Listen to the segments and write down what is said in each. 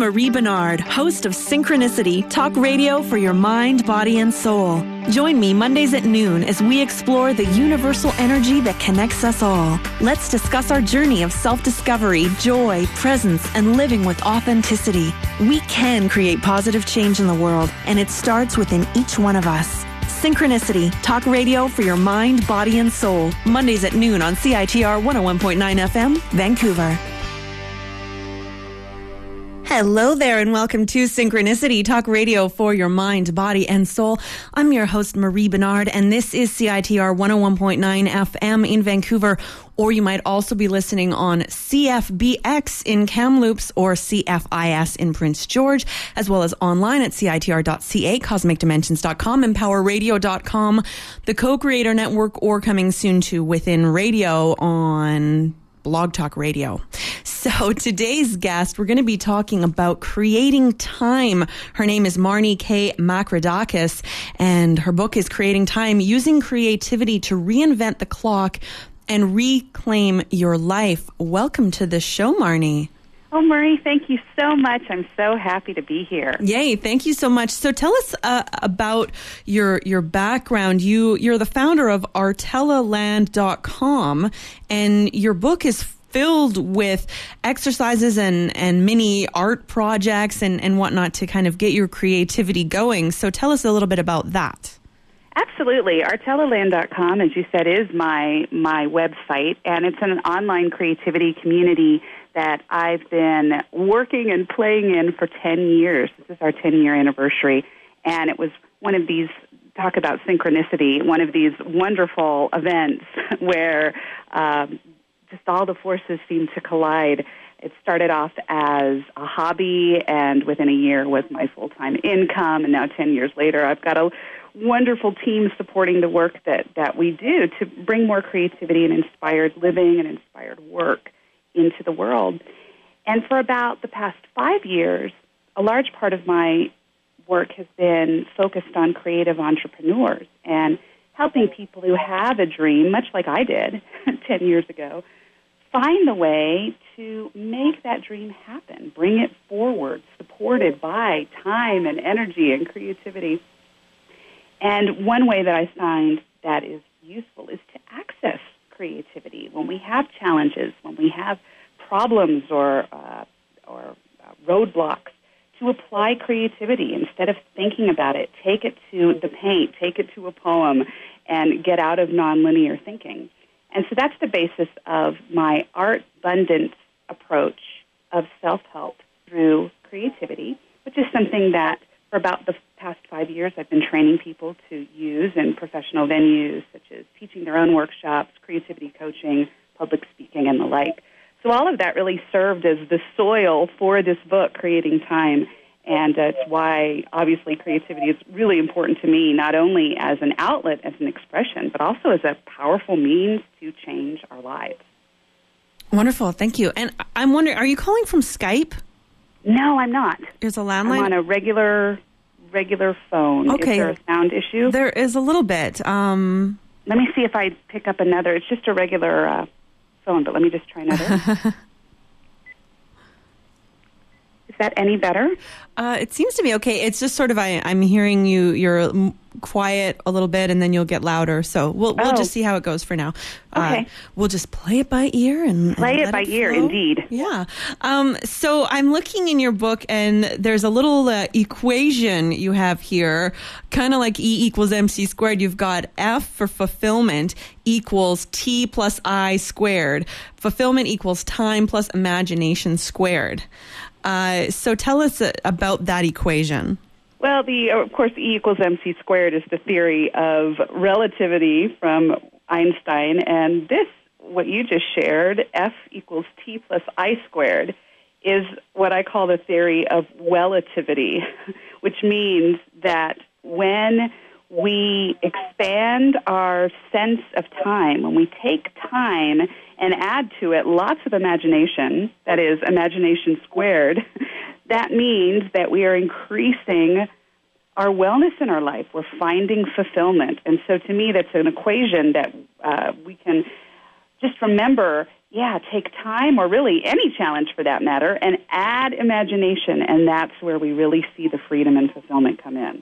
Marie Bernard, host of Synchronicity, talk radio for your mind, body, and soul. Join me Mondays at noon as we explore the universal energy that connects us all. Let's discuss our journey of self-discovery, joy, presence, and living with authenticity. We can create positive change in the world, and it starts within each one of us. Synchronicity, talk radio for your mind, body, and soul. Mondays at noon on CITR 101.9 FM, Vancouver. Hello there and welcome to Synchronicity, talk radio for your mind, body, and soul. I'm your host, Marie Bernard, and this is CITR 101.9 FM in Vancouver, or you might also be listening on CFBX in Kamloops or CFIS in Prince George, as well as online at CITR.ca, CosmicDimensions.com, and PowerRadio.com, the Co-Creator Network, or coming soon to Within Radio on Blog Talk Radio. So today's guest, we're going to be talking about creating time. Her name is Marnie K. Makridakis, and her book is Creating Time, Using Creativity to Reinvent the Clock and Reclaim Your Life. Welcome to the show, Marnie. Oh, Marie, thank you so much. I'm so happy to be here. Yay, thank you so much. So tell us about your background. You're the founder of artellaland.com, and your book is filled with exercises and mini art projects and whatnot to kind of get your creativity going. So tell us a little bit about that. Absolutely. Artellaland.com, as you said, is my website, and it's an online creativity community that I've been working and playing in for 10 years. This is our 10-year anniversary, and it was one of these, talk about synchronicity, one of these wonderful events where just all the forces seemed to collide. It started off as a hobby, and within a year was my full-time income, and now 10 years later I've got a wonderful team supporting the work that we do to bring more creativity and inspired living and inspired work into the world. And for about the past 5 years, a large part of my work has been focused on creative entrepreneurs and helping people who have a dream, much like I did 10 years ago, find the way to make that dream happen, bring it forward, supported by time and energy and creativity. And one way that I find that is useful is to access creativity when we have challenges, when we have problems or roadblocks, to apply creativity instead of thinking about it. Take it to the paint, take it to a poem, and get out of nonlinear thinking. And so that's the basis of my art abundance approach of self-help through creativity, which is something that for about the past 5 years I've been training people to use in professional venues, such as teaching their own workshops, creativity coaching, public speaking, and the like. So all of that really served as the soil for this book, Creating Time. And it's why, obviously, creativity is really important to me, not only as an outlet, as an expression, but also as a powerful means to change our lives. Wonderful. Thank you. And I'm wondering, are you calling from Skype? No, I'm not. There's a landline? I'm on a regular phone. Okay. Is there a sound issue? There is a little bit. Let me see if I pick up another. It's just a regular phone, but let me just try another. Is that any better? It seems to be okay. It's just sort of I'm hearing you're quiet a little bit, and then you'll get louder. So we'll just see how it goes for now. Okay. We'll just play it by ear and play it by ear, indeed. Yeah. So I'm looking in your book, and there's a little equation you have here, kind of like E equals MC squared. You've got F for fulfillment equals T plus I squared. Fulfillment equals time plus imagination squared. So tell us about that equation. Well, of course, E equals MC squared is the theory of relativity from Einstein, and this, what you just shared, F equals T plus I squared, is what I call the theory of relativity, which means that when we expand our sense of time, when we take time and add to it lots of imagination, that is, imagination squared, that means that we are increasing our wellness in our life. We're finding fulfillment. And so to me, that's an equation that we can just remember take time, or really any challenge for that matter, and add imagination, and that's where we really see the freedom and fulfillment come in.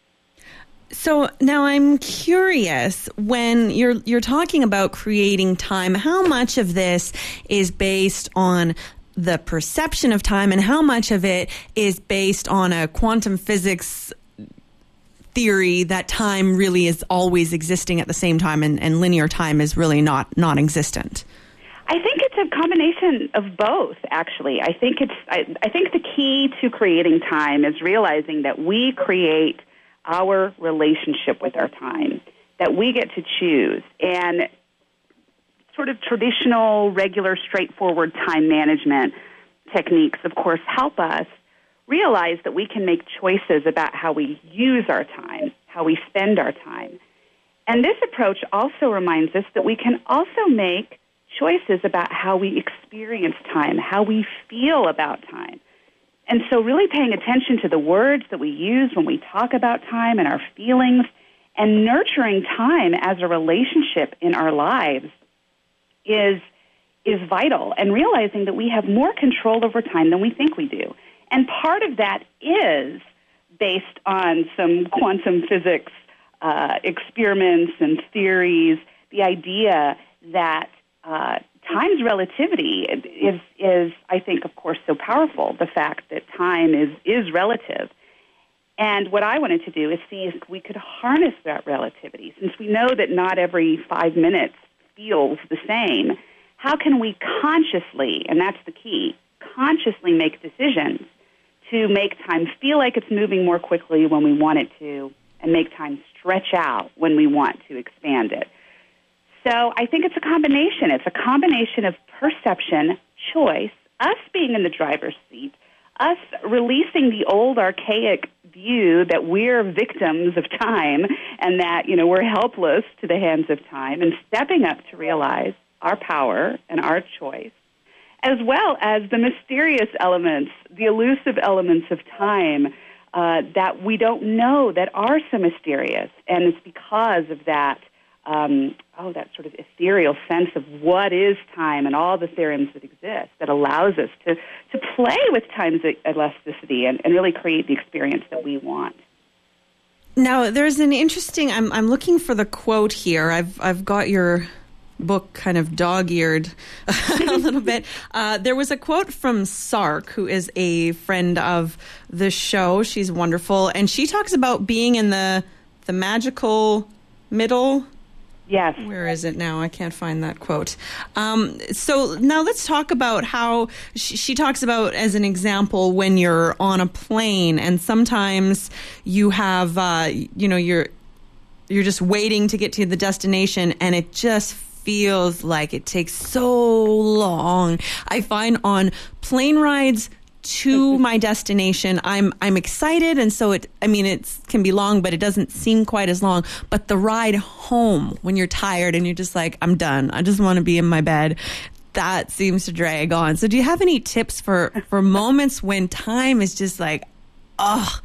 So now I'm curious, when you're talking about creating time, how much of this is based on the perception of time and how much of it is based on a quantum physics theory that time really is always existing at the same time and linear time is really not non-existent? I think it's a combination of both, actually. I think the key to creating time is realizing that we create our relationship with our time, that we get to choose. And sort of traditional, regular, straightforward time management techniques, of course, help us realize that we can make choices about how we use our time, how we spend our time. And this approach also reminds us that we can also make choices about how we experience time, how we feel about time. And so really paying attention to the words that we use when we talk about time and our feelings, and nurturing time as a relationship in our lives is vital, and realizing that we have more control over time than we think we do. And part of that is based on some quantum physics experiments and theories, the idea that time's relativity is, I think, of course, so powerful, the fact that time is relative. And what I wanted to do is see if we could harness that relativity. Since we know that not every 5 minutes feels the same, how can we consciously, and that's the key, consciously make decisions to make time feel like it's moving more quickly when we want it to, and make time stretch out when we want to expand it. So I think it's a combination. It's a combination of perception, choice, us being in the driver's seat, us releasing the old archaic view that we're victims of time and that, we're helpless to the hands of time, and stepping up to realize our power and our choice, as well as the mysterious elements, the elusive elements of time that we don't know, that are so mysterious. And it's because of that, that sort of ethereal sense of what is time and all the theorems that exist that allows us to play with time's elasticity and really create the experience that we want. Now, there's an interesting, I'm looking for the quote here. I've got your book kind of dog-eared a little bit. There was a quote from Sark, who is a friend of the show. She's wonderful. And she talks about being in the magical middle. Yes. Where is it now? I can't find that quote. So now let's talk about how she talks about, as an example, when you're on a plane and sometimes you have, you're just waiting to get to the destination and it just feels like it takes so long. I find on plane rides to my destination, I'm excited, and so it can be long, but it doesn't seem quite as long. But the ride home, when you're tired and you're just like, I'm done, I just want to be in my bed, that seems to drag on. So do you have any tips for moments when time is just like, oh?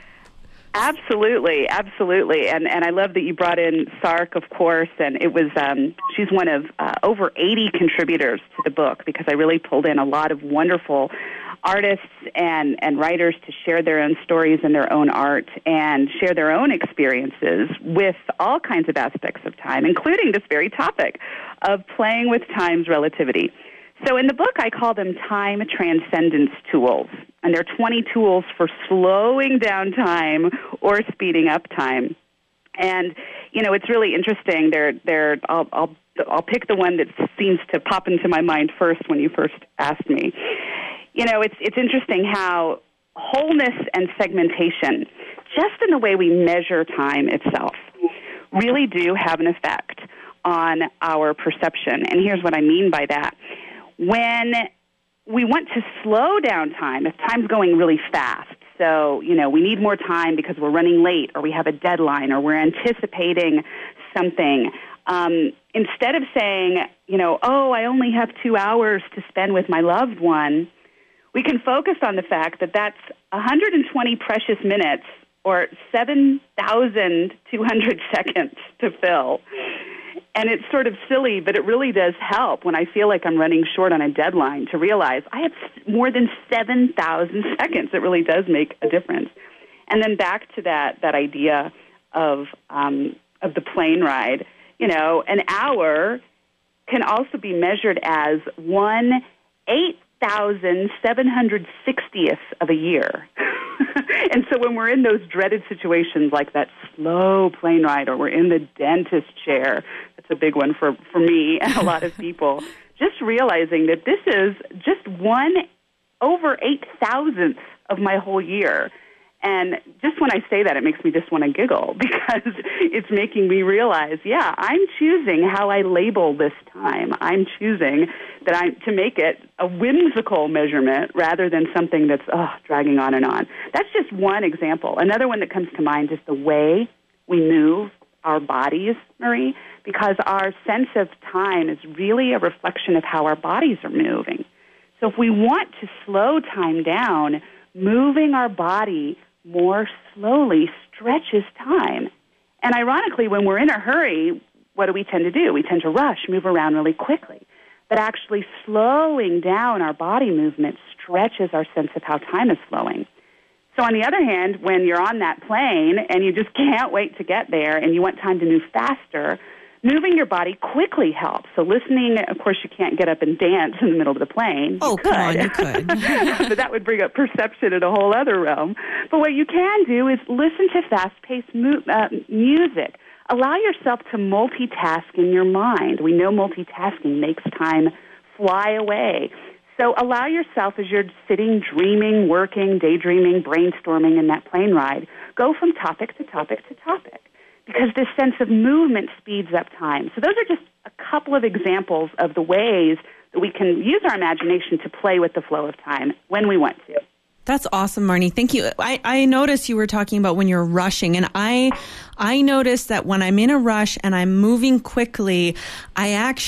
Absolutely. And I love that you brought in Sark, of course, and it was, she's one of over 80 contributors to the book, because I really pulled in a lot of wonderful artists and writers to share their own stories and their own art and share their own experiences with all kinds of aspects of time, including this very topic of playing with time's relativity. So in the book, I call them time transcendence tools, and they're 20 tools for slowing down time or speeding up time. And it's really interesting. I'll pick the one that seems to pop into my mind first when you first asked me. It's interesting how wholeness and segmentation, just in the way we measure time itself, really do have an effect on our perception. And here's what I mean by that. When we want to slow down time, if time's going really fast, so, we need more time because we're running late or we have a deadline or we're anticipating something, instead of saying, I only have 2 hours to spend with my loved one, we can focus on the fact that that's 120 precious minutes or 7,200 seconds to fill. And it's sort of silly, but it really does help when I feel like I'm running short on a deadline to realize I have more than 7,000 seconds. It really does make a difference. And then back to that idea of the plane ride, an hour can also be measured as 1/8,760th of a year. And so when we're in those dreaded situations like that slow plane ride, or we're in the dentist chair, that's a big one for me and a lot of people, just realizing that this is just 1/8,000th of my whole year. And just when I say that, it makes me just want to giggle, because it's making me realize, I'm choosing how I label this time. I'm choosing to make it a whimsical measurement rather than something that's dragging on and on. That's just one example. Another one that comes to mind is the way we move our bodies, Marie, because our sense of time is really a reflection of how our bodies are moving. So if we want to slow time down, moving our body more slowly stretches time. And ironically, when we're in a hurry, what do? We tend to rush, move around really quickly. But actually slowing down our body movement stretches our sense of how time is flowing. So on the other hand, when you're on that plane and you just can't wait to get there and you want time to move faster, moving your body quickly helps. So listening, of course, you can't get up and dance in the middle of the plane. Oh, come on, you could. But that would bring up perception in a whole other realm. But what you can do is listen to fast-paced music. Allow yourself to multitask in your mind. We know multitasking makes time fly away. So allow yourself, as you're sitting, dreaming, working, daydreaming, brainstorming in that plane ride, go from topic to topic to topic, because this sense of movement speeds up time. So those are just a couple of examples of the ways that we can use our imagination to play with the flow of time when we want to. That's awesome, Marnie. Thank you. I noticed you were talking about when you're rushing, and I noticed that when I'm in a rush and I'm moving quickly, I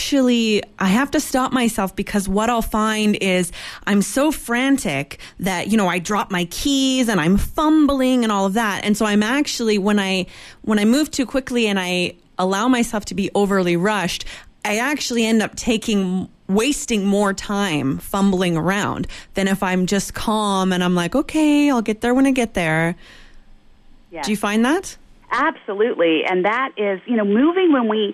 have to stop myself, because what I'll find is I'm so frantic that, I drop my keys and I'm fumbling and all of that. And so I'm actually, when I move too quickly and I allow myself to be overly rushed, I actually end up wasting more time fumbling around than if I'm just calm and I'm like, okay, I'll get there when I get there. Yes. Do you find that? Absolutely. And that is, moving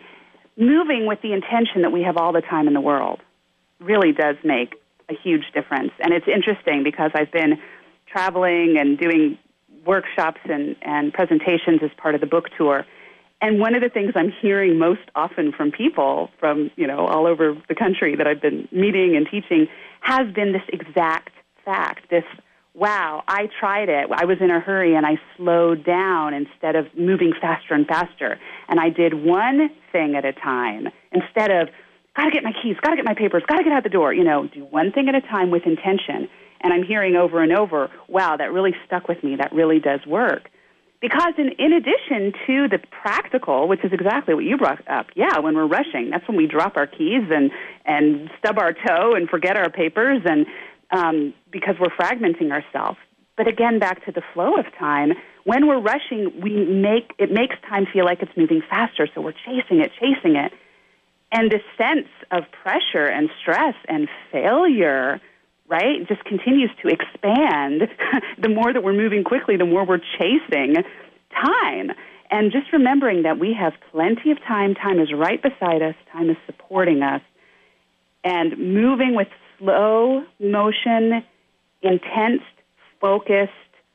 with the intention that we have all the time in the world really does make a huge difference. And it's interesting, because I've been traveling and doing workshops and presentations as part of the book tour. And one of the things I'm hearing most often from people from, all over the country that I've been meeting and teaching has been this exact fact, this, wow, I tried it. I was in a hurry and I slowed down instead of moving faster and faster. And I did one thing at a time instead of, got to get my keys, got to get my papers, got to get out the door. Do one thing at a time with intention. And I'm hearing over and over, wow, that really stuck with me. That really does work. Because in addition to the practical, which is exactly what you brought up, when we're rushing, that's when we drop our keys and stub our toe and forget our papers, and because we're fragmenting ourselves. But again, back to the flow of time, when we're rushing, it makes time feel like it's moving faster, so we're chasing it. And this sense of pressure and stress and failure, right, just continues to expand. The more that we're moving quickly, the more we're chasing time. And just remembering that we have plenty of time. Time is right beside us. Time is supporting us. And moving with slow motion, intense, focused,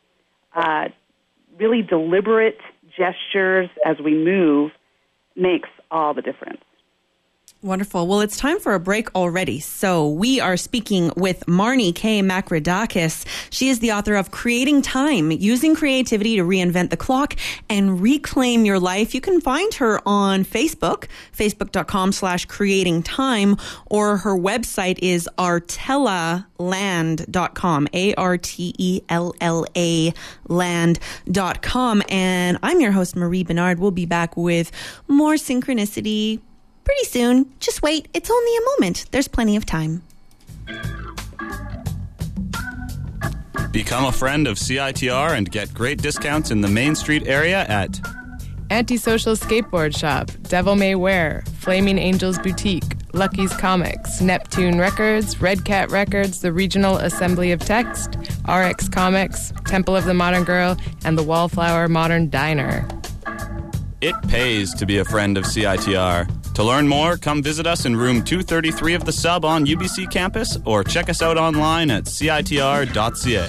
really deliberate gestures as we move makes all the difference. Wonderful. Well, it's time for a break already. So we are speaking with Marnie K. Makridakis. She is the author of Creating Time, Using Creativity to Reinvent the Clock and Reclaim Your Life. You can find her on Facebook, facebook.com/creating time, or her website is artellaland.com, ARTELLA land.com. And I'm your host, Marie Bernard. We'll be back with more synchronicity pretty soon. Just wait. It's only a moment. There's plenty of time. Become a friend of CITR and get great discounts in the Main Street area at Antisocial Skateboard Shop, Devil May Wear, Flaming Angels Boutique, Lucky's Comics, Neptune Records, Red Cat Records, the Regional Assembly of Text, RX Comics, Temple of the Modern Girl, and the Wallflower Modern Diner. It pays to be a friend of CITR. To learn more, come visit us in room 233 of the Sub on UBC campus or check us out online at citr.ca.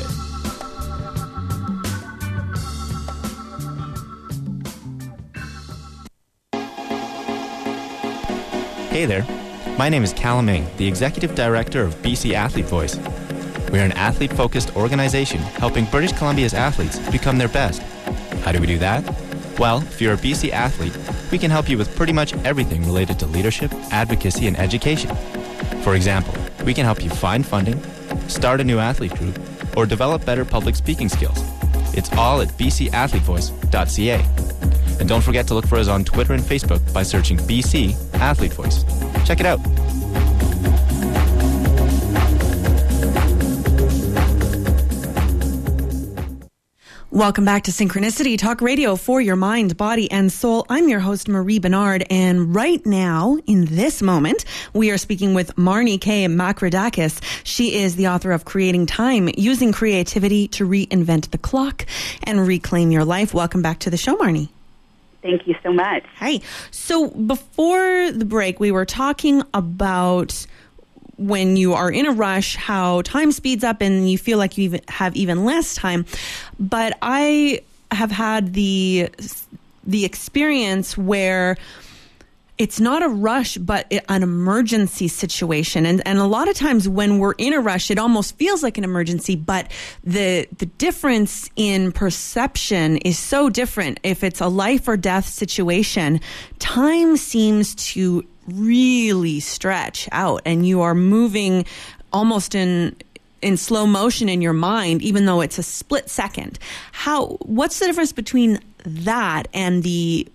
Hey there, my name is Callum Ng, the Executive Director of BC Athlete Voice. We're an athlete-focused organization helping British Columbia's athletes become their best. How do we do that? Well, if you're a BC athlete, we can help you with pretty much everything related to leadership, advocacy, and education. For example, we can help you find funding, start a new athlete group, or develop better public speaking skills. It's all at bcathletevoice.ca. And don't forget to look for us on Twitter and Facebook by searching BC Athlete Voice. Check it out. Welcome back to Synchronicity Talk Radio for your mind, body, and soul. I'm your host, Marie Bernard, and right now, in this moment, we are speaking with Marnie K. Makridakis. She is the author of Creating Time, Using Creativity to Reinvent the Clock and Reclaim Your Life. Welcome back to the show, Marnie. Thank you so much. Hi. So before the break, we were talking about when you are in a rush, how time speeds up and you feel like you have even less time. But I have had the experience where it's not a rush, but an emergency situation. And a lot of times when we're in a rush, it almost feels like an emergency, but the difference in perception is so different. If it's a life or death situation, time seems to really stretch out and you are moving almost in slow motion in your mind, even though it's a split second. What's the difference between that and the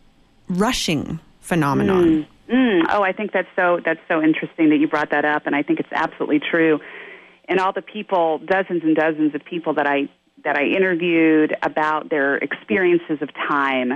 rushing phenomenon? Oh, I think that's so interesting that you brought that up, and I think it's absolutely true. And all the people, dozens and dozens of people that I interviewed about their experiences of time,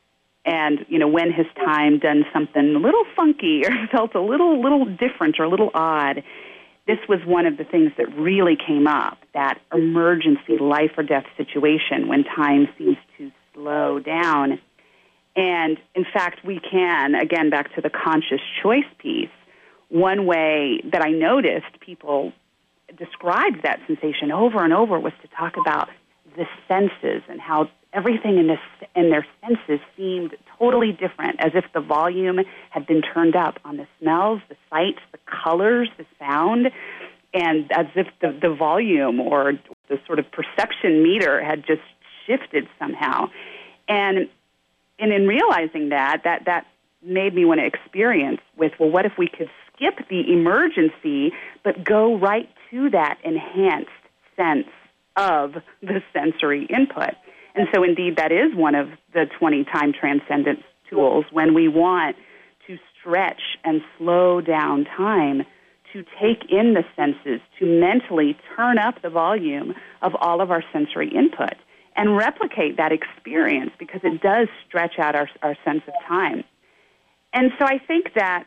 and when has time done something a little funky or felt a little different or a little odd, this was one of the things that really came up, that emergency life or death situation when time seems to slow down. And, in fact, we can, again, back to the conscious choice piece, one way that I noticed people described that sensation over and over was to talk about the senses and how everything in their senses seemed totally different, as if the volume had been turned up on the smells, the sights, the colors, the sound, and as if the volume or the sort of perception meter had just shifted somehow. And in realizing that made me want to experience with, well, what if we could skip the emergency but go right to that enhanced sense of the sensory input? And so, indeed, that is one of the 20 time transcendence tools when we want to stretch and slow down time, to take in the senses, to mentally turn up the volume of all of our sensory input and replicate that experience, because it does stretch out our sense of time. And so I think that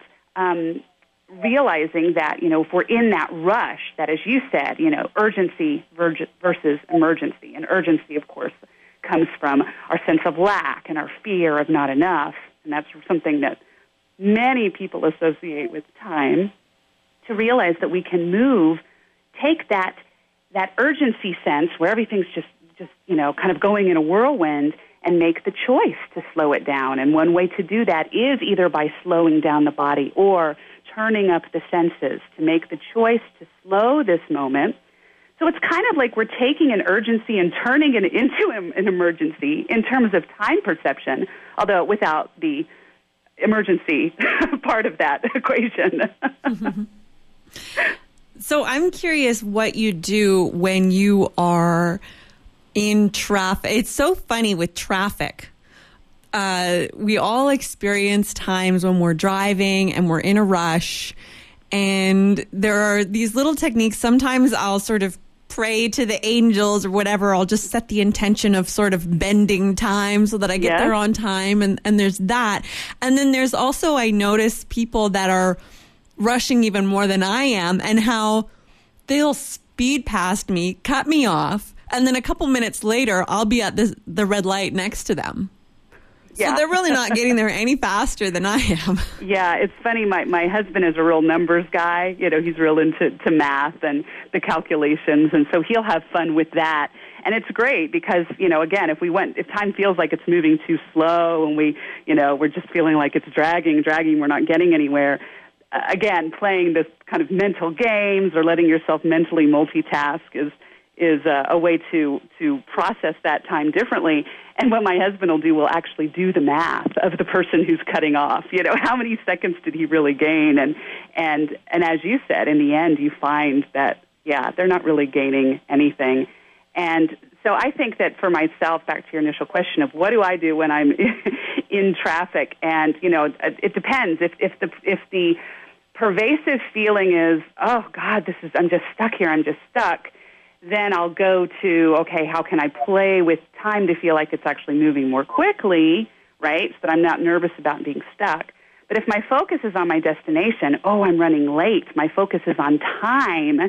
realizing that, if we're in that rush, that, as you said, urgency versus emergency. And urgency, of course, comes from our sense of lack and our fear of not enough. And that's something that many people associate with time, to realize that we can take that urgency sense where everything's just kind of going in a whirlwind, and make the choice to slow it down. And one way to do that is either by slowing down the body or turning up the senses, to make the choice to slow this moment. So it's kind of like we're taking an urgency and turning it into an emergency in terms of time perception, although without the emergency part of that equation. Mm-hmm. So I'm curious what you do when you are in traffic. It's so funny with traffic. We all experience times when we're driving and we're in a rush, and there are these little techniques. Sometimes I'll sort of pray to the angels or whatever, I'll just set the intention of sort of bending time so that I get there on time. And there's that. And then there's also, I notice people that are rushing even more than I am, and how they'll speed past me, cut me off, and then a couple minutes later, I'll be at the red light next to them. So they're really not getting there any faster than I am. Yeah, it's funny. My husband is a real numbers guy. You know, he's real into math and the calculations, and so he'll have fun with that. And it's great because, you know, again, if time feels like it's moving too slow and we're just feeling like it's dragging, we're not getting anywhere. Again, playing this kind of mental games or letting yourself mentally multitask is a way to process that time differently. And what my husband will do will actually do the math of the person who's cutting off. You know, how many seconds did he really gain? And as you said, in the end, you find that, they're not really gaining anything. And so I think that for myself, back to your initial question of what do I do when I'm in traffic? And, you know, it depends. If the pervasive feeling is, oh, God, I'm just stuck here, then I'll go to, okay, how can I play with time to feel like it's actually moving more quickly, right, so that I'm not nervous about being stuck. But if my focus is on my destination, oh, I'm running late, my focus is on time,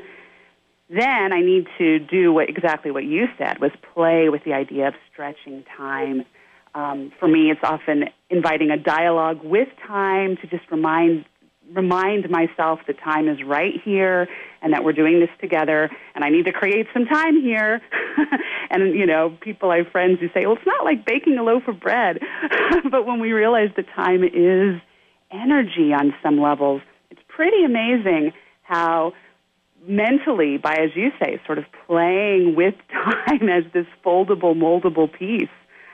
then I need to do exactly what you said, was play with the idea of stretching time. For me, it's often inviting a dialogue with time to just remind myself that time is right here and that we're doing this together and I need to create some time here. And, you know, I have friends who say, well, it's not like baking a loaf of bread. But when we realize that time is energy on some levels, it's pretty amazing how mentally, by, as you say, sort of playing with time as this foldable, moldable piece,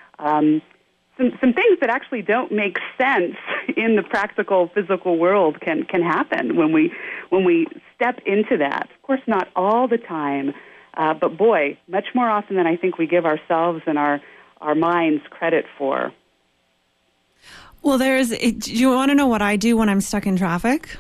some things that actually don't make sense in the practical, physical world can happen when we step into that. Of course, not all the time, but boy, much more often than I think we give ourselves and our minds credit for. Well, do you want to know what I do when I'm stuck in traffic?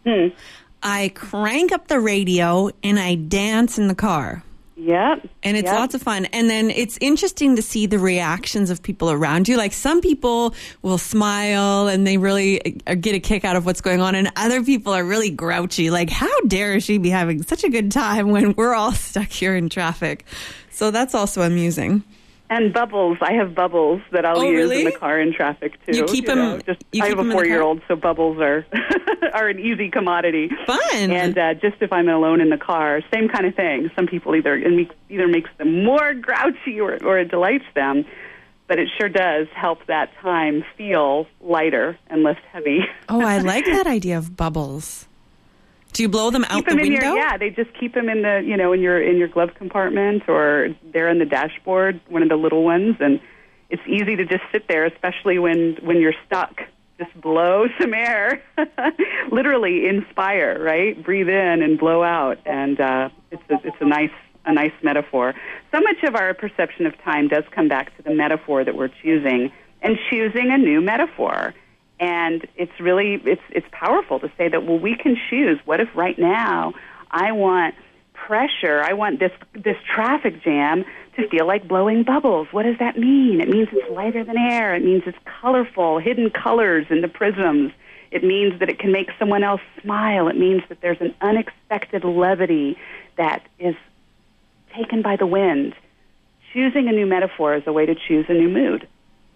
I crank up the radio and I dance in the car. Yep. And it's lots of fun. And then it's interesting to see the reactions of people around you. Like some people will smile and they really get a kick out of what's going on. And other people are really grouchy. Like, how dare she be having such a good time when we're all stuck here in traffic? So that's also amusing. And bubbles. I have bubbles that I'll use in the car in traffic, too. You keep them? I have a 4-year-old, so bubbles are are an easy commodity. Fun. And just if I'm alone in the car, same kind of thing. Some people either makes them more grouchy or it delights them, but it sure does help that time feel lighter and less heavy. Oh, I like that idea of bubbles. Do you blow them out the window? They just keep them in the, in your glove compartment or there in the dashboard, one of the little ones, and it's easy to just sit there, especially when you're stuck. Just blow some air, literally inspire, right? Breathe in and blow out, and it's a nice metaphor. So much of our perception of time does come back to the metaphor that we're choosing, and choosing a new metaphor. And it's really, it's powerful to say that, well, we can choose. What if right now I want pressure, I want this traffic jam to feel like blowing bubbles? What does that mean? It means it's lighter than air. It means it's colorful, hidden colors in the prisms. It means that it can make someone else smile. It means that there's an unexpected levity that is taken by the wind. Choosing a new metaphor is a way to choose a new mood.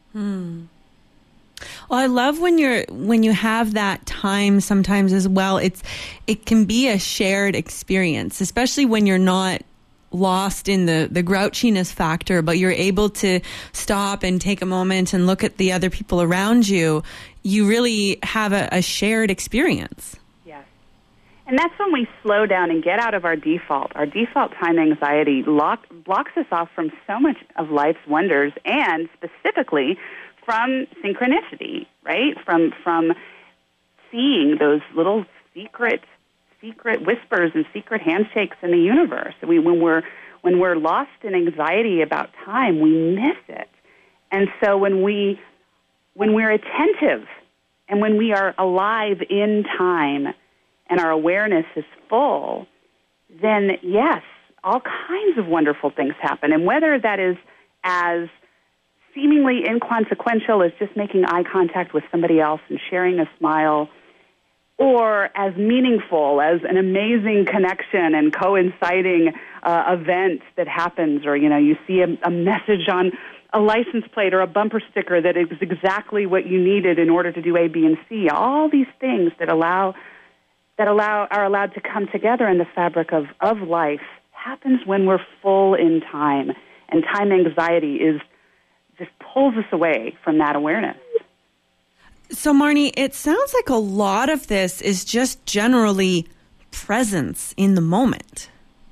Well, I love when you have that time sometimes as well. It can be a shared experience, especially when you're not lost in the grouchiness factor, but you're able to stop and take a moment and look at the other people around you. You really have a shared experience. Yes. And that's when we slow down and get out of our default. Our default time anxiety blocks us off from so much of life's wonders, and specifically from synchronicity, right? From seeing those little secret whispers and secret handshakes in the universe. When we're lost in anxiety about time, we miss it. And so when we're attentive and when we are alive in time and our awareness is full, then yes, all kinds of wonderful things happen. And whether that is as seemingly inconsequential as just making eye contact with somebody else and sharing a smile, or as meaningful as an amazing connection and coinciding event that happens, or, you see a message on a license plate or a bumper sticker that is exactly what you needed in order to do A, B, and C. All these things that are allowed to come together in the fabric of life happens when we're full in time, and time anxiety just pulls us away from that awareness. So, Marnie, it sounds like a lot of this is just generally presence in the moment.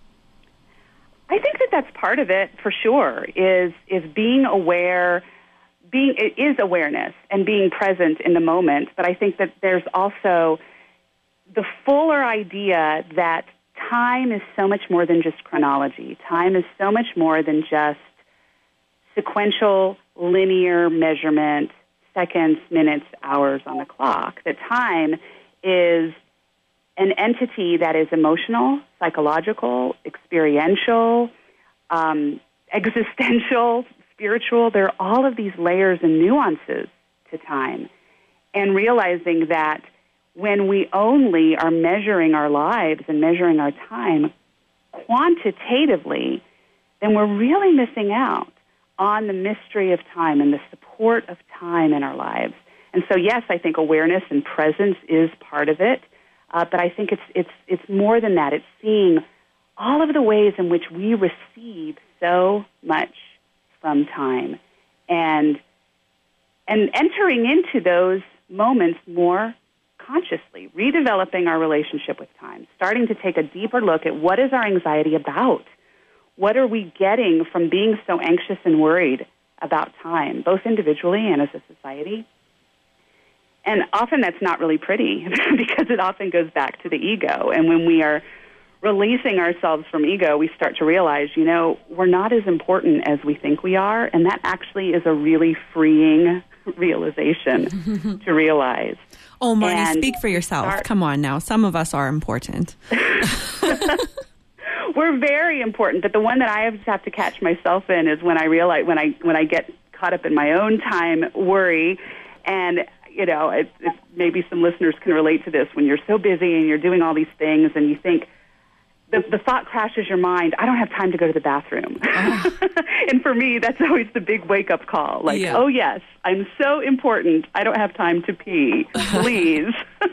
I think that's part of it, for sure, is being aware. It is awareness and being present in the moment, but I think that there's also the fuller idea that time is so much more than just chronology. Time is so much more than just sequential, linear measurement, seconds, minutes, hours on the clock. That time is an entity that is emotional, psychological, experiential, existential, spiritual. There are all of these layers and nuances to time. And realizing that when we only are measuring our lives and measuring our time quantitatively, then we're really missing out on the mystery of time and the support of time in our lives. And so, yes, I think awareness and presence is part of it, but I think it's more than that. It's seeing all of the ways in which we receive so much from time, and entering into those moments more consciously, redeveloping our relationship with time, starting to take a deeper look at what is our anxiety about. What are we getting from being so anxious and worried about time, both individually and as a society? And often that's not really pretty because it often goes back to the ego. And when we are releasing ourselves from ego, we start to realize, we're not as important as we think we are. And that actually is a really freeing realization to realize. Oh, Marnie, speak for yourself. Come on now. Some of us are important. We're very important, but the one that I have to catch myself in is when I realize, when I get caught up in my own time worry, and it's maybe some listeners can relate to this. When you're so busy and you're doing all these things, and you think the thought crashes your mind, I don't have time to go to the bathroom. And for me, that's always the big wake up call. Like, Oh yes, I'm so important. I don't have time to pee. Please,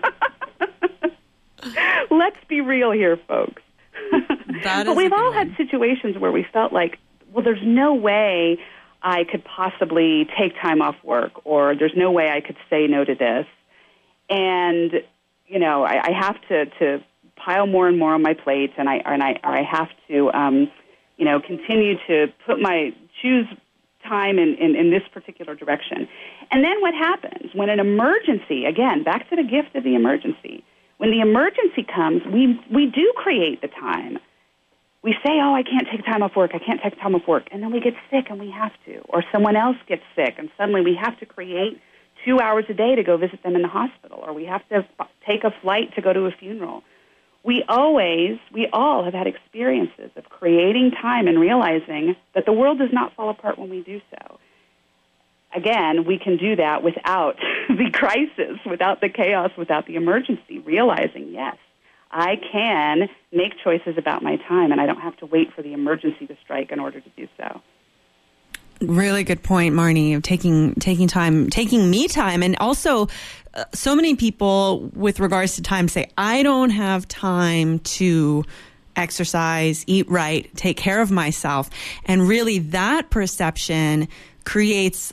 let's be real here, folks. But we've all had situations where we felt like, well, there's no way I could possibly take time off work, or there's no way I could say no to this. And, I have to pile more and more on my plate, and I have to, continue to choose time in this particular direction. And then what happens when an emergency, again, back to the gift of the emergency, when the emergency comes, we do create the time. We say, I can't take time off work, and then we get sick and we have to, or someone else gets sick and suddenly we have to create 2 hours a day to go visit them in the hospital, or we have to take a flight to go to a funeral. We all have had experiences of creating time and realizing that the world does not fall apart when we do so. Again, we can do that without the crisis, without the chaos, without the emergency, realizing, yes, I can make choices about my time, and I don't have to wait for the emergency to strike in order to do so. Really good point, Marnie, of taking time, taking me time. And also, so many people with regards to time say, I don't have time to exercise, eat right, take care of myself. And really that perception creates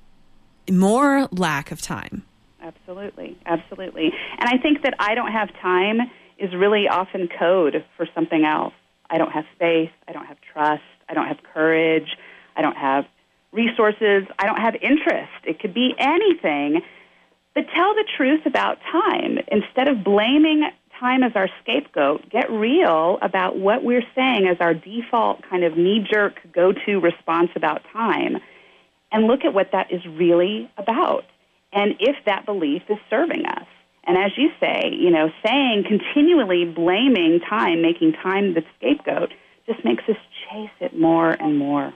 more lack of time. Absolutely, absolutely. And I think that I don't have time is really often code for something else. I don't have faith, I don't have trust, I don't have courage, I don't have resources, I don't have interest. It could be anything. But tell the truth about time. Instead of blaming time as our scapegoat, get real about what we're saying as our default kind of knee-jerk go-to response about time, and look at what that is really about, and if that belief is serving us. And as you say, continually blaming time, making time the scapegoat, just makes us chase it more and more.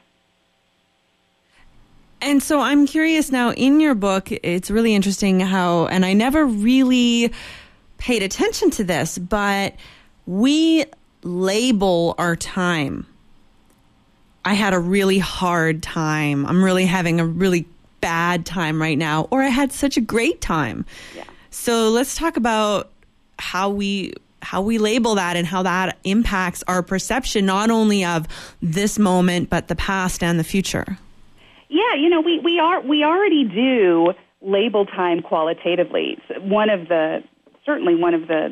And so I'm curious now, in your book, it's really interesting how, and I never really paid attention to this, but we label our time. I had a really hard time. I'm really having a really bad time right now, or I had such a great time. Yeah. So let's talk about how we label that and how that impacts our perception, not only of this moment, but the past and the future. Yeah, you know, we already do label time qualitatively. It's certainly one of the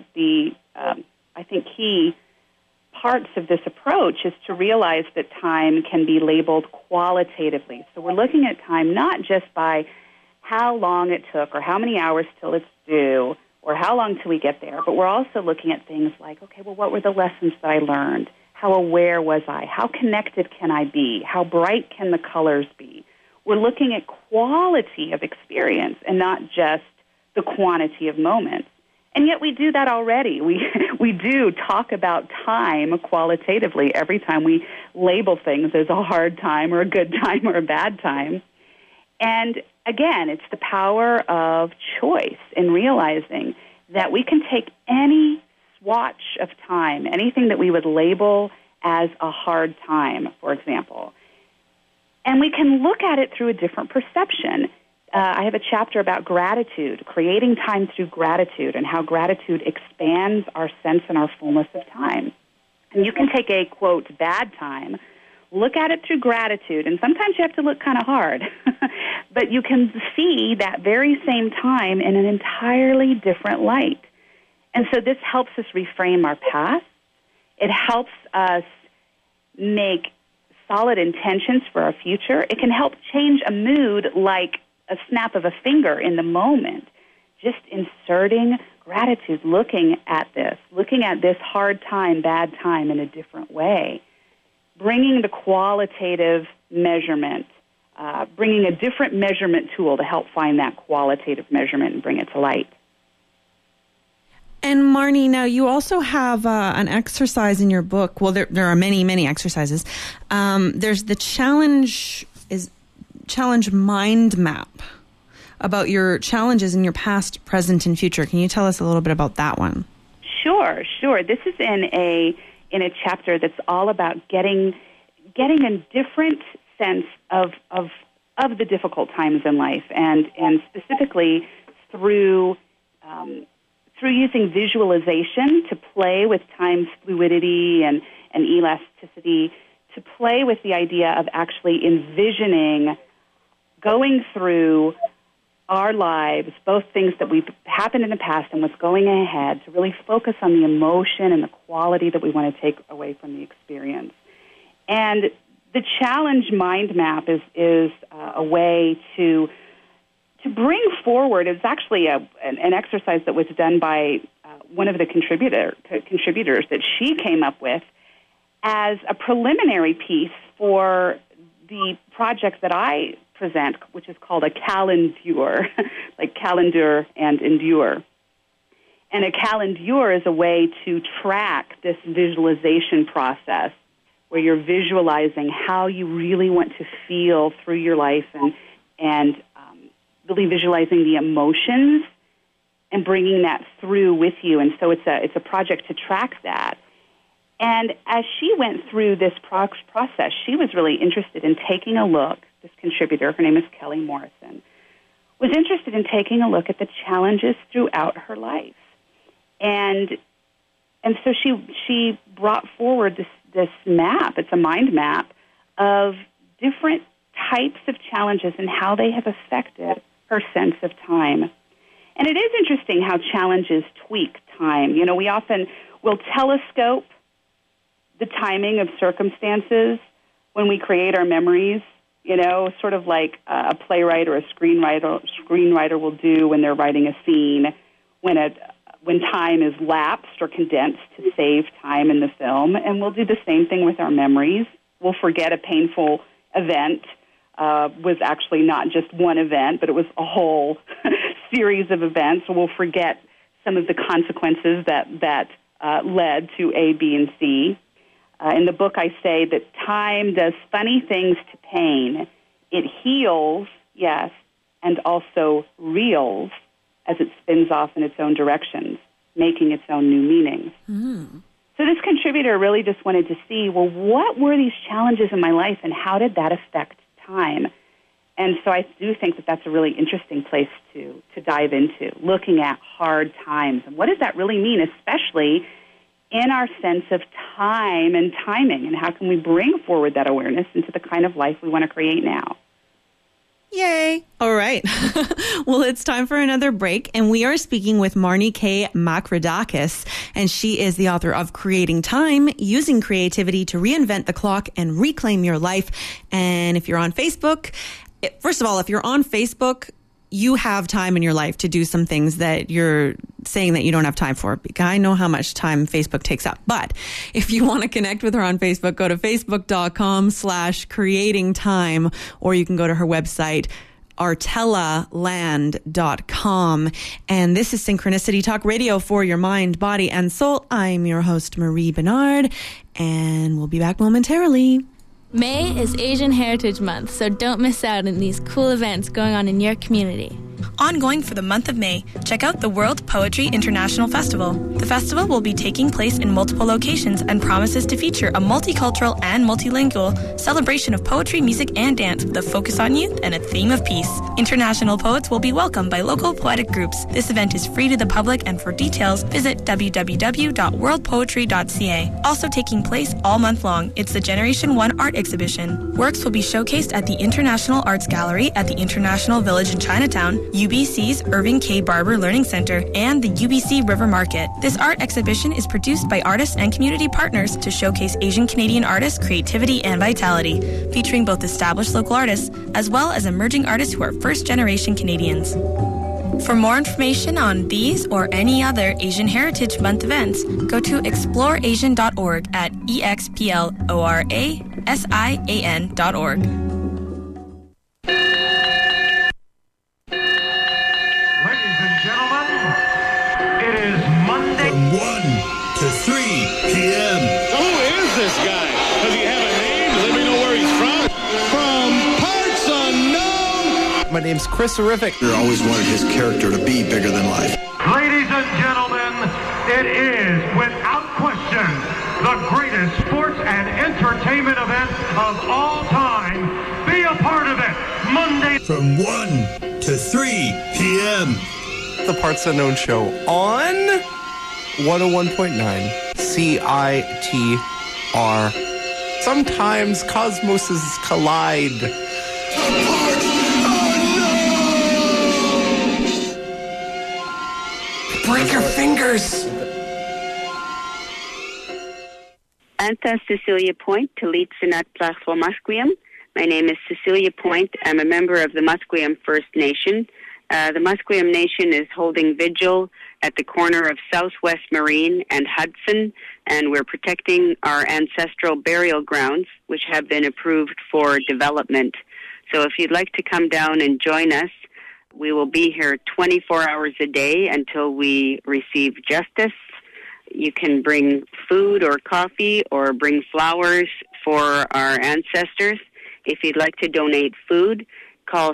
I think key parts of this approach is to realize that time can be labeled qualitatively. So we're looking at time not just by how long it took or how many hours till it's due or how long till we get there, but we're also looking at things like, okay, well, what were the lessons that I learned? How aware was I? How connected can I be? How bright can the colors be? We're looking at quality of experience and not just the quantity of moments. And yet we do that already. We do talk about time qualitatively every time we label things as a hard time or a good time or a bad time. And again, it's the power of choice in realizing that we can take any swatch of time, anything that we would label as a hard time, for example, and we can look at it through a different perception. I have a chapter about gratitude, creating time through gratitude, and how gratitude expands our sense and our fullness of time. And you can take a, quote, bad time, look at it through gratitude, and sometimes you have to look kind of hard, but you can see that very same time in an entirely different light. And so this helps us reframe our past. It helps us make solid intentions for our future. It can help change a mood like a snap of a finger in the moment. Just inserting gratitude, looking at this hard time, bad time in a different way. Bringing the qualitative measurement, bringing a different measurement tool to help find that qualitative measurement and bring it to light. And Marnie, now you also have an exercise in your book. Well, there are many, many exercises. There's the challenge mind map about your challenges in your past, present, and future. Can you tell us a little bit about that one? Sure. This is in a chapter that's all about getting a different sense of the difficult times in life, and specifically through using visualization to play with time's fluidity and elasticity, to play with the idea of actually envisioning going through our lives, both things that we've happened in the past and what's going ahead, to really focus on the emotion and the quality that we want to take away from the experience. And the challenge mind map is a way to bring forward. It's actually an exercise that was done by one of the contributors that she came up with as a preliminary piece for the project that I present, which is called a calendure, like calendar and endure. And a calendure is a way to track this visualization process where you're visualizing how you really want to feel through your life and really visualizing the emotions and bringing that through with you. And so it's a project to track that. And as she went through this process, she was really interested in taking a look. This contributor, her name is Kelly Morrison, was interested in taking a look at the challenges throughout her life. And so she brought forward this map. It's a mind map of different types of challenges and how they have affected her sense of time. And it is interesting how challenges tweak time. You know, we often will telescope the timing of circumstances when we create our memories, you know, sort of like a playwright or a screenwriter will do when they're writing a scene when time is lapsed or condensed to save time in the film. And we'll do the same thing with our memories. We'll forget a painful event was actually not just one event, but it was a whole series of events. So we'll forget some of the consequences that led to A, B, and C. In the book, I say that time does funny things to pain. It heals, yes, and also reels as it spins off in its own directions, making its own new meanings. So this contributor really just wanted to see, well, what were these challenges in my life, and how did that affect time? And so I do think that that's a really interesting place to dive into, looking at hard times. And what does that really mean, especially in our sense of time and timing, and how can we bring forward that awareness into the kind of life we want to create now? Yay. All right. Well, it's time for another break, and we are speaking with Marnie K. Makridakis, and she is the author of Creating Time, Using Creativity to Reinvent the Clock and Reclaim Your Life. And if you're on Facebook, first of all, if you're on Facebook, you have time in your life to do some things that you're saying that you don't have time for. I know how much time Facebook takes up. But if you want to connect with her on Facebook, go to facebook.com/creatingtime, or you can go to her website, artellaland.com. And this is Synchronicity Talk Radio for your mind, body, and soul. I'm your host, Marie Bernard, and we'll be back momentarily. May is Asian Heritage Month, so don't miss out on these cool events going on in your community. Ongoing for the month of May, check out the World Poetry International Festival. The festival will be taking place in multiple locations and promises to feature a multicultural and multilingual celebration of poetry, music, and dance with a focus on youth and a theme of peace. International poets will be welcomed by local poetic groups. This event is free to the public, and for details, visit www.worldpoetry.ca. Also taking place all month long, it's the Generation 1 Art Exhibition. Works will be showcased at the International Arts Gallery at the International Village in Chinatown, UBC's Irving K. Barber Learning Center, and the UBC River Market. This art exhibition is produced by artists and community partners to showcase Asian Canadian artists' creativity and vitality, featuring both established local artists as well as emerging artists who are first-generation Canadians. For more information on these or any other Asian Heritage Month events, go to exploreasian.org at exploraasian.org. From 1 to 3 p.m. Who is this guy? Does he have a name? Does anybody know where he's from? From parts unknown. My name's Chris Horrific. I always wanted his character to be bigger than life. Ladies and gentlemen, it is, without question, the greatest sports and entertainment event of all time. Be a part of it. Monday. From 1 to 3 p.m. The Parts Unknown Show on 101.9 CITR. Sometimes cosmoses collide. Break your fingers. Anta Cecilia Point, Talit Sinat Plachvo Musqueam. My name is Cecilia Point. I'm a member of the Musqueam First Nation. The Musqueam Nation is holding vigil at the corner of Southwest Marine and Hudson, and we're protecting our ancestral burial grounds, which have been approved for development. So if you'd like to come down and join us, we will be here 24 hours a day until we receive justice. You can bring food or coffee or bring flowers for our ancestors. If you'd like to donate food, call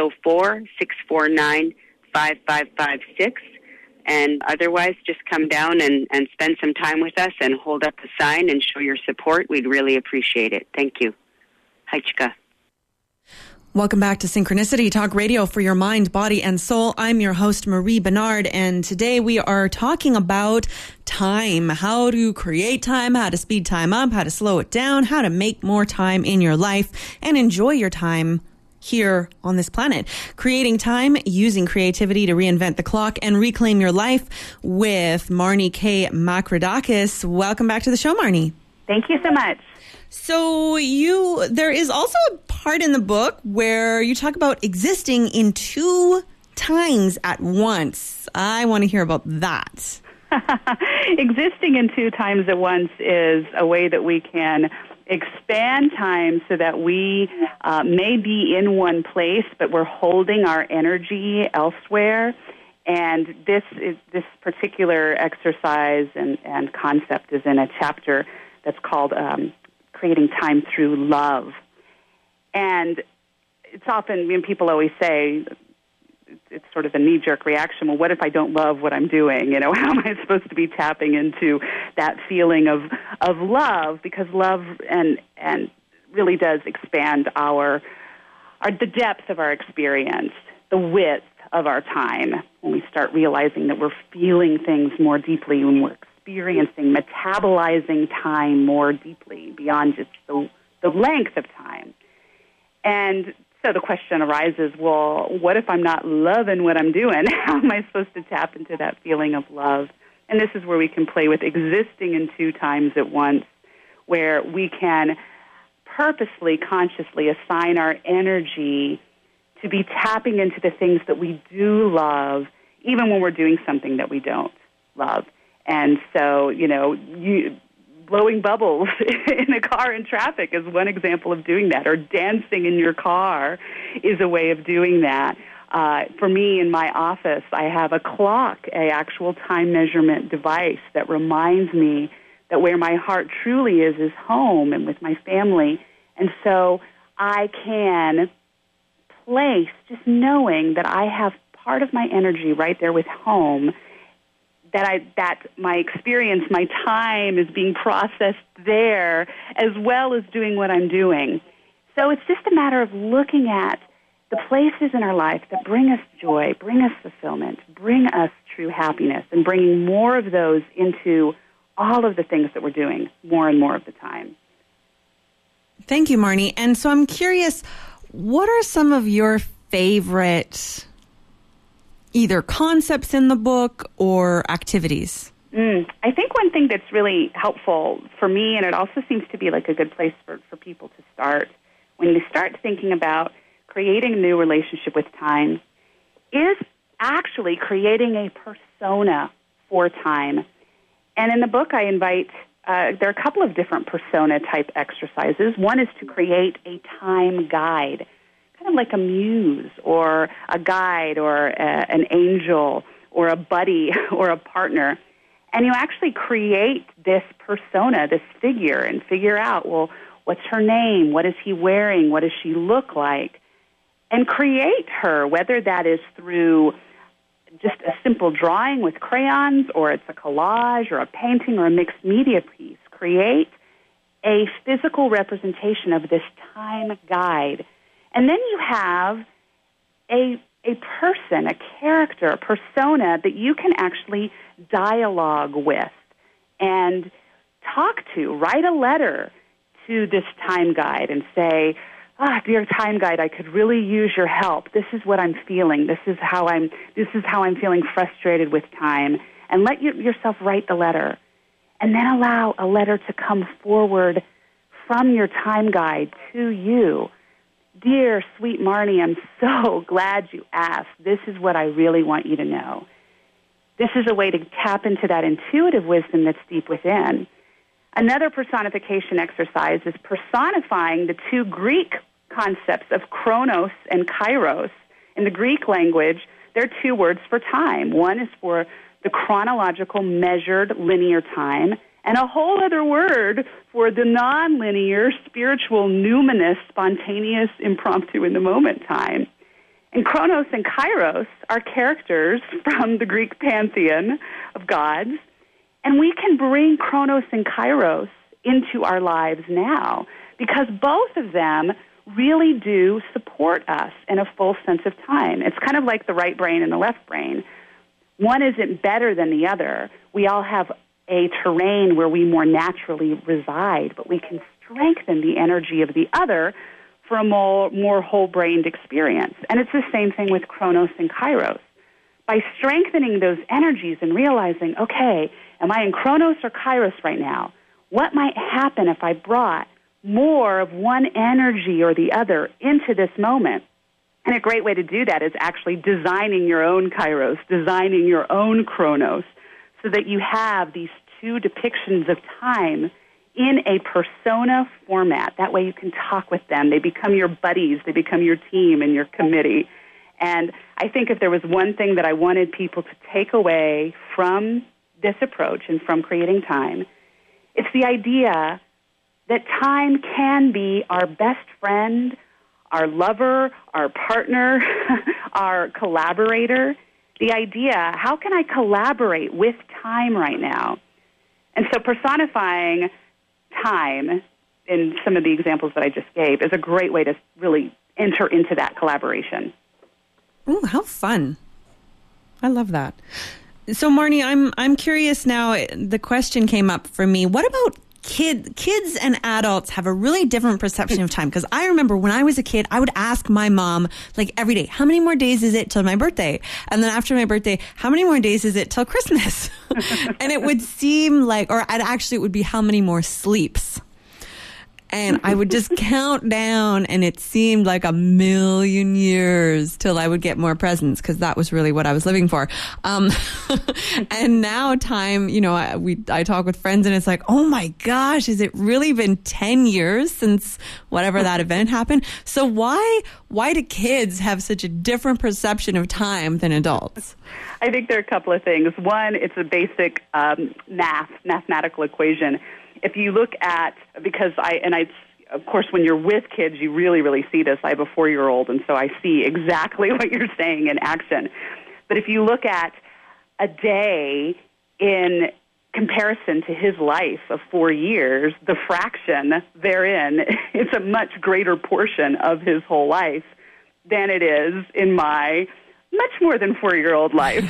604-649-5556. And otherwise, just come down and spend some time with us and hold up a sign and show your support. We'd really appreciate it. Thank you. Haichka. Welcome back to Synchronicity Talk Radio for your mind, body, and soul. I'm your host, Marie Bernard, and today we are talking about time, how to create time, how to speed time up, how to slow it down, how to make more time in your life and enjoy your time here on this planet. Creating time, using creativity to reinvent the clock and reclaim your life with Marnie K. Makridakis. Welcome back to the show, Marnie. Thank you so much. So there is also a part in the book where you talk about existing in two times at once. I want to hear about that. Existing in two times at once is a way that we can expand time so that we may be in one place, but we're holding our energy elsewhere. And this particular exercise and concept is in a chapter that's called Creating Time Through Love. And it's often, people always say, it's sort of a knee-jerk reaction, well, what if I don't love what I'm doing? How am I supposed to be tapping into that feeling of love? Because love and really does expand the depth of our experience, the width of our time, when we start realizing that we're feeling things more deeply, when we're experiencing, metabolizing time more deeply beyond just the length of time. And so the question arises, well, what if I'm not loving what I'm doing? How am I supposed to tap into that feeling of love? And this is where we can play with existing in two times at once, where we can purposely, consciously assign our energy to be tapping into the things that we do love, even when we're doing something that we don't love. And so, blowing bubbles in a car in traffic is one example of doing that, or dancing in your car is a way of doing that. For me, in my office, I have a clock, an actual time measurement device that reminds me that where my heart truly is home and with my family. And so I can place, just knowing that I have part of my energy right there with home, that my experience, my time is being processed there, as well as doing what I'm doing. So it's just a matter of looking at the places in our life that bring us joy, bring us fulfillment, bring us true happiness, and bringing more of those into all of the things that we're doing more and more of the time. Thank you, Marnie. And so I'm curious, what are some of your favorite either concepts in the book or activities? I think one thing that's really helpful for me, and it also seems to be like a good place for people to start, when they start thinking about creating a new relationship with time, is actually creating a persona for time. And in the book, I invite, there are a couple of different persona-type exercises. One is to create a time guide, kind of like a muse or a guide or an angel or a buddy or a partner. And you actually create this persona, this figure, and figure out, well, what's her name? What is he wearing? What does she look like? And create her, whether that is through just a simple drawing with crayons, or it's a collage or a painting or a mixed media piece. Create a physical representation of this time guide. And then you have a person, a character, a persona that you can actually dialogue with and talk to. Write a letter to this time guide and say, dear time guide, I could really use your help. This is what I'm feeling. This is how I'm feeling frustrated with time. And let yourself write the letter. And then allow a letter to come forward from your time guide to you. Dear sweet Marnie, I'm so glad you asked. This is what I really want you to know. This is a way to tap into that intuitive wisdom that's deep within. Another personification exercise is personifying the two Greek concepts of chronos and kairos. In the Greek language, there are two words for time. One is for the chronological, measured, linear time, and a whole other word for the non-linear, spiritual, numinous, spontaneous, impromptu, in-the-moment time. And Chronos and Kairos are characters from the Greek pantheon of gods, and we can bring Chronos and Kairos into our lives now because both of them really do support us in a full sense of time. It's kind of like the right brain and the left brain. One isn't better than the other. We all have a terrain where we more naturally reside, but we can strengthen the energy of the other for a more whole-brained experience. And it's the same thing with Chronos and Kairos. By strengthening those energies and realizing, okay, am I in Chronos or Kairos right now? What might happen if I brought more of one energy or the other into this moment? And a great way to do that is actually designing your own Kairos, designing your own Chronos, so that you have these two depictions of time in a persona format. That way you can talk with them. They become your buddies. They become your team and your committee. And I think if there was one thing that I wanted people to take away from this approach and from creating time, It's the idea that time can be our best friend, our lover, our partner, our collaborator. The idea, how can I collaborate with time right now? And so personifying time in some of the examples that I just gave is a great way to really enter into that collaboration. Ooh, how fun. I love that. So Marnie, I'm curious now, the question came up for me. What about kids and adults have a really different perception of time? Because I remember when I was a kid, I would ask my mom, like every day, how many more days is it till my birthday? And then after my birthday, how many more days is it till Christmas? And it would seem like, or it would be how many more sleeps? And I would just count down, and it seemed like a million years till I would get more presents, because that was really what I was living for. And now time, I talk with friends, and it's like, oh my gosh, has it really been 10 years since whatever that event happened? So why do kids have such a different perception of time than adults? I think there are a couple of things. One, it's a basic mathematical equation. If you look at, of course, when you're with kids, you really, really see this. I have a 4-year-old, and so I see exactly what you're saying in action. But if you look at a day in comparison to his life of 4 years, the fraction therein is a much greater portion of his whole life than it is in my much more than 4-year-old life.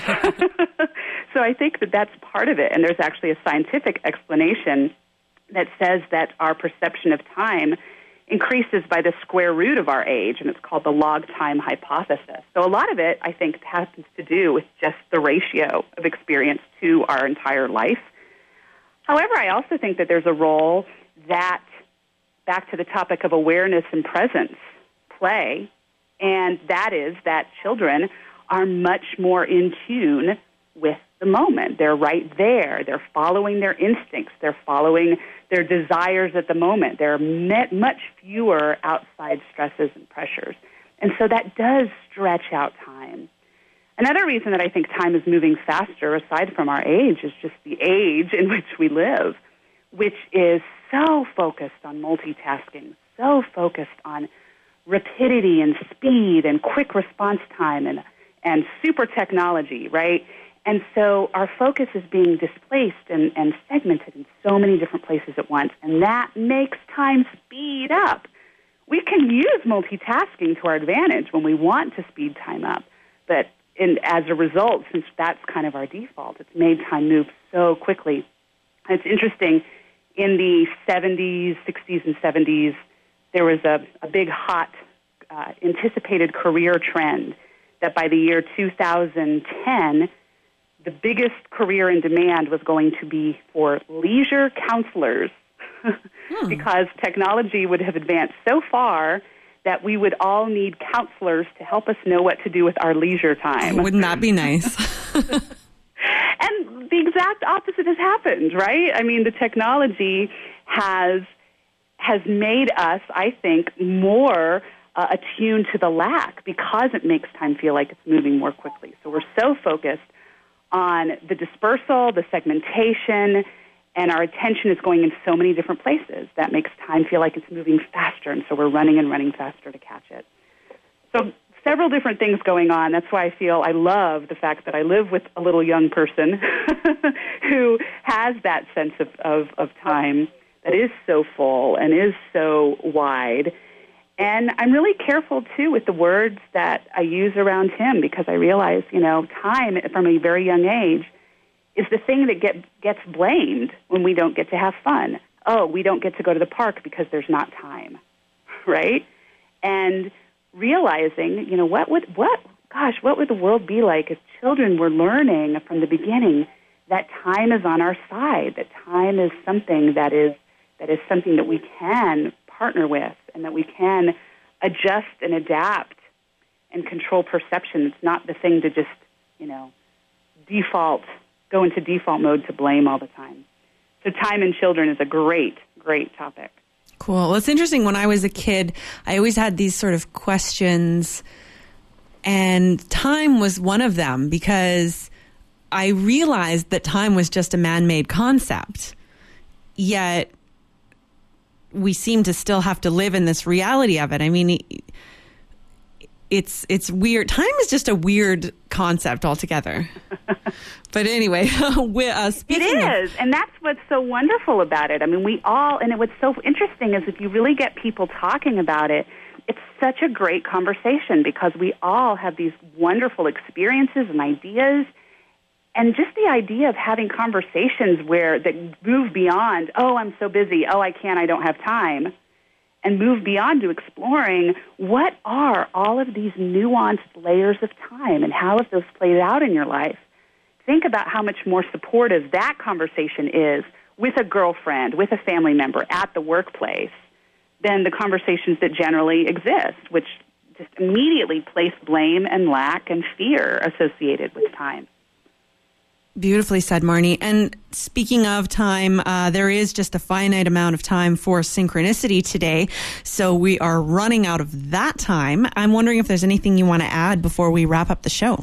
So I think that that's part of it, and there's actually a scientific explanation that says that our perception of time increases by the square root of our age, and it's called the log time hypothesis. So a lot of it, I think, has to do with just the ratio of experience to our entire life. However, I also think that there's a role that, back to the topic of awareness and presence, play, and that is that children are much more in tune with the moment. They're right there. They're following their instincts. They're following their desires at the moment. There are much fewer outside stresses and pressures. And so that does stretch out time. Another reason that I think time is moving faster, aside from our age, is just the age in which we live, which is so focused on multitasking, so focused on rapidity and speed and quick response time and super technology, right? And so our focus is being displaced and segmented in so many different places at once, and that makes time speed up. We can use multitasking to our advantage when we want to speed time up, but as a result, since that's kind of our default, it's made time move so quickly. And it's interesting, in the 60s and 70s, there was a big hot anticipated career trend that by the year 2010, the biggest career in demand was going to be for leisure counselors because technology would have advanced so far that we would all need counselors to help us know what to do with our leisure time. Wouldn't that be nice? And the exact opposite has happened, right? I mean, the technology has made us, I think, more attuned to the lack because it makes time feel like it's moving more quickly. So we're so focused on the dispersal, the segmentation, and our attention is going in so many different places. That makes time feel like it's moving faster, and so we're running and running faster to catch it. So several different things going on. That's why I love the fact that I live with a little young person who has that sense of time that is so full and is so wide. And I'm really careful, too, with the words that I use around him because I realize, time from a very young age is the thing that gets blamed when we don't get to have fun. Oh, we don't get to go to the park because there's not time, right? And realizing, what would the world be like if children were learning from the beginning that time is on our side, that time is something that is something that we can partner with and that we can adjust and adapt and control perception. It's not the thing to just, go into default mode to blame all the time. So time and children is a great, great topic. Cool. Well, it's interesting. When I was a kid, I always had these sort of questions, and time was one of them because I realized that time was just a man-made concept. yet we seem to still have to live in this reality of it. I mean, it's weird. Time is just a weird concept altogether. But anyway, it is, and that's what's so wonderful about it. I mean, what's so interesting is if you really get people talking about it, it's such a great conversation because we all have these wonderful experiences and ideas, and just the idea of having conversations that move beyond, oh, I'm so busy, oh, I don't have time, and move beyond to exploring what are all of these nuanced layers of time and how have those played out in your life. Think about how much more supportive that conversation is with a girlfriend, with a family member at the workplace than the conversations that generally exist, which just immediately place blame and lack and fear associated with time. Beautifully said, Marnie. And speaking of time, there is just a finite amount of time for Synchronicity today, so we are running out of that time. I'm wondering if there's anything you want to add before we wrap up the show.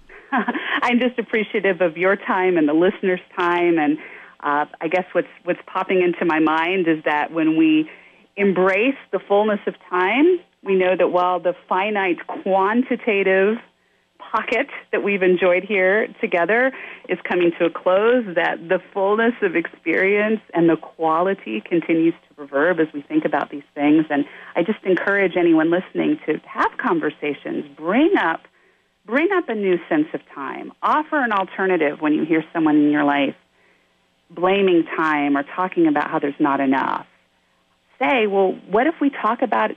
I'm just appreciative of your time and the listeners' time, and I guess what's popping into my mind is that when we embrace the fullness of time, we know that while the finite quantitative pocket that we've enjoyed here together is coming to a close, that the fullness of experience and the quality continues to reverb as we think about these things. And I just encourage anyone listening to have conversations, bring up a new sense of time, offer an alternative when you hear someone in your life blaming time or talking about how there's not enough. Say, well, what if we talk about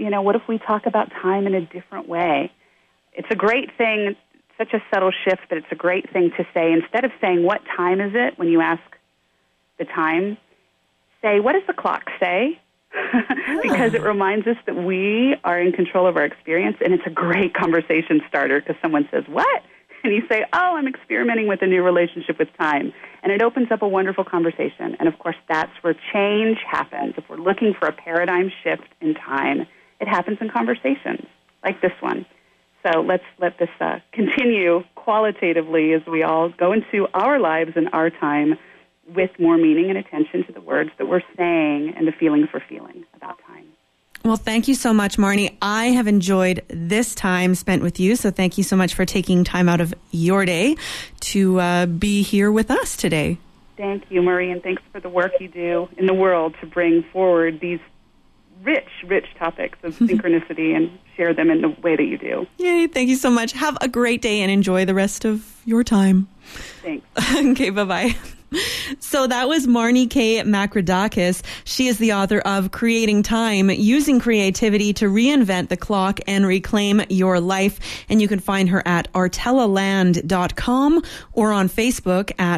time in a different way? It's a great thing, such a subtle shift, but it's a great thing to say. Instead of saying, what time is it, when you ask the time, say, what does the clock say? Because it reminds us that we are in control of our experience, and it's a great conversation starter because someone says, what? And you say, oh, I'm experimenting with a new relationship with time. And it opens up a wonderful conversation. And, of course, that's where change happens. If we're looking for a paradigm shift in time, it happens in conversations like this one. So let's let this continue qualitatively as we all go into our lives and our time with more meaning and attention to the words that we're saying and the feelings we're feeling about time. Well, thank you so much, Marnie. I have enjoyed this time spent with you, so thank you so much for taking time out of your day to be here with us today. Thank you, Marie, and thanks for the work you do in the world to bring forward these rich topics of synchronicity and share them in the way that you do. Yay, thank you so much. Have a great day and enjoy the rest of your time. Thanks. Okay, bye-bye. So that was Marnie K. Makridakis. She is the author of Creating Time, Using Creativity to Reinvent the Clock and Reclaim Your Life. And you can find her at artellaland.com or on Facebook at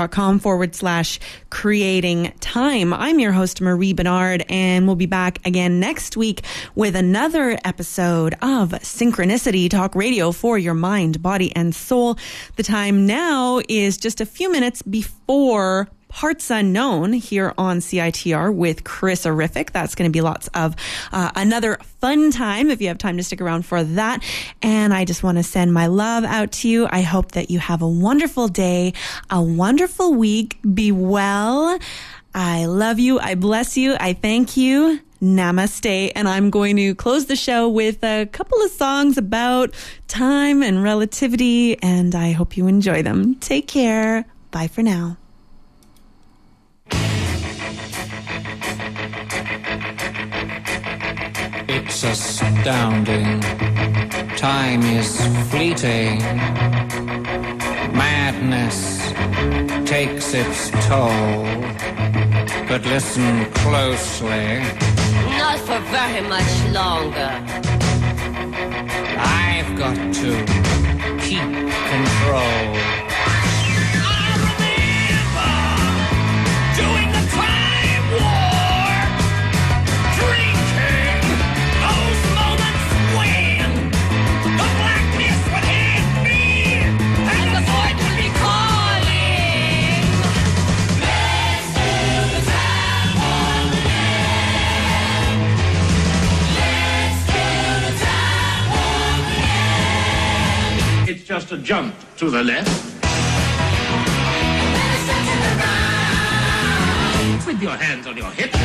facebook.com/creating time. I'm your host, Marie Bernard, and we'll be back again next week with another episode of Synchronicity Talk Radio for your mind, body, and soul. The time now is just a few minutes before Parts Unknown here on CITR with Chris Orific. That's going to be lots of another fun time if you have time to stick around for that. And I just want to send my love out to you. I hope that you have a wonderful day, a wonderful week. Be well. I love you. I bless you. I thank you. Namaste. And I'm going to close the show with a couple of songs about time and relativity, and I hope you enjoy them. Take care. Bye for now. It's astounding. Time is fleeting. Madness takes its toll. But listen closely. Not for very much longer. I've got to keep control. Just a jump to the left. with your hands on your hips.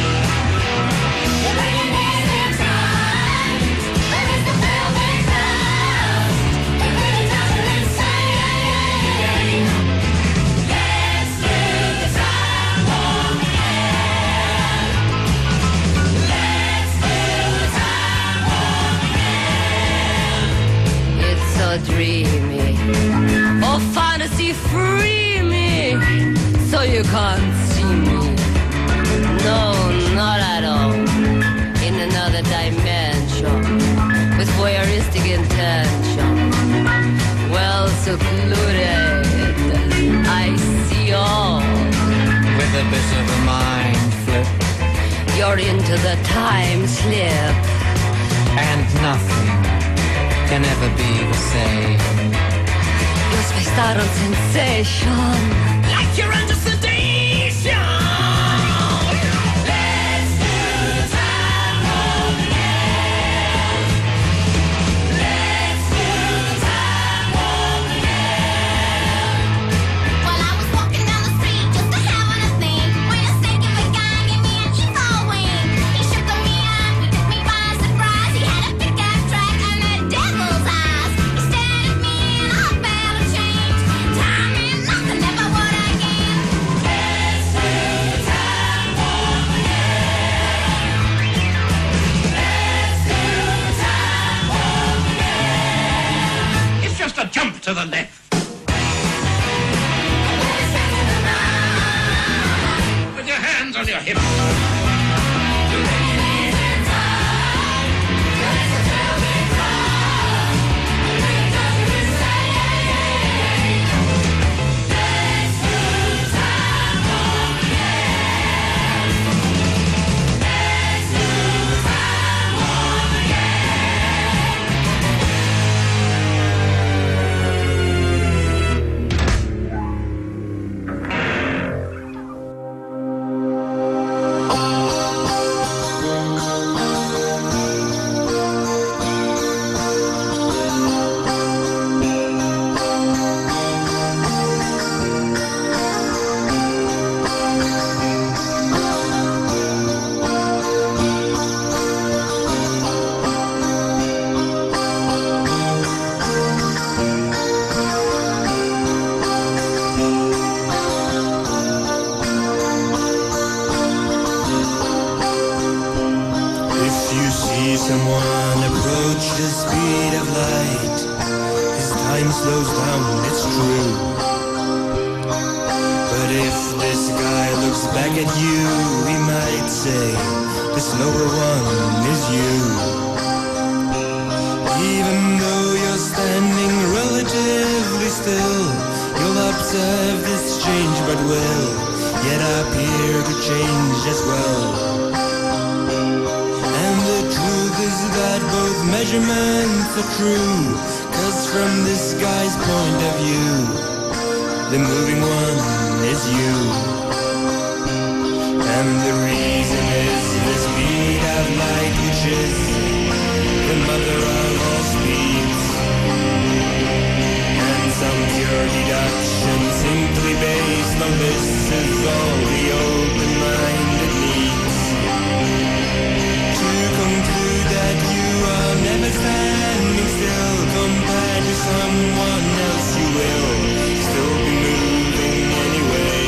Dreamy, oh fantasy free me, so you can't see me. No, not at all. In another dimension, with voyeuristic intention, well secluded, I see all. With a bit of a mind flip, you're into the time slip, and nothing can ever be the same. You're spaced out on sensation, like you're under sedation. Let's do time warp again. Let's do time warp again. Well, I was walking down the street just to having a thing, when a snake of a guy gave me an evil wing. He shook me up, he took me by surprise. He had a pickup truck and a devil's eyes. He stared at me and I felt a change. Time and nothing never would again. Let's do time warp again. Let's do time warp again. It's just a jump to the left. With your hands on your hips. Someone approach the speed of light. His time slows down, it's true. But if this guy looks back at you, he might say, the slower one is you. Even though you're standing relatively still, you'll observe this change but will yet appear to change as well. That both measurements are true, 'cause from this guy's point of view, the moving one is you. And the reason is the speed of light, which is the mother of all speeds. And some pure deduction simply based on this is all the open-minded needs. To conclude that you are never standing still, compared to someone else you will still be moving anyway.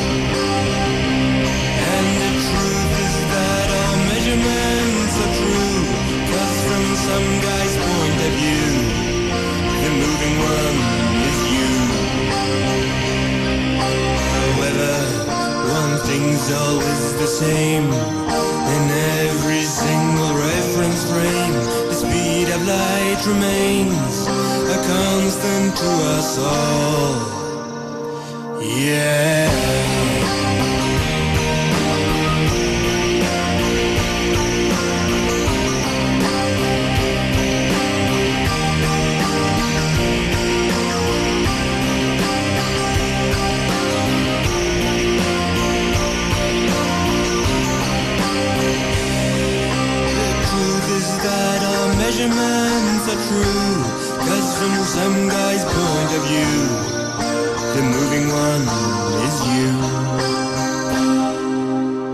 And the truth is that all measurements are true, 'cause from some guy's point of view, the moving one is you. However, one thing's always the same in every single reference frame. The speed of light remains a constant to us all. Yeah. Measurements are true, 'cause from some guy's point of view, the moving one is you.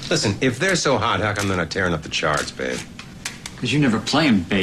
Listen, if they're so hot, how come they're not tearing up the charts, babe? Because you never play 'em, babe.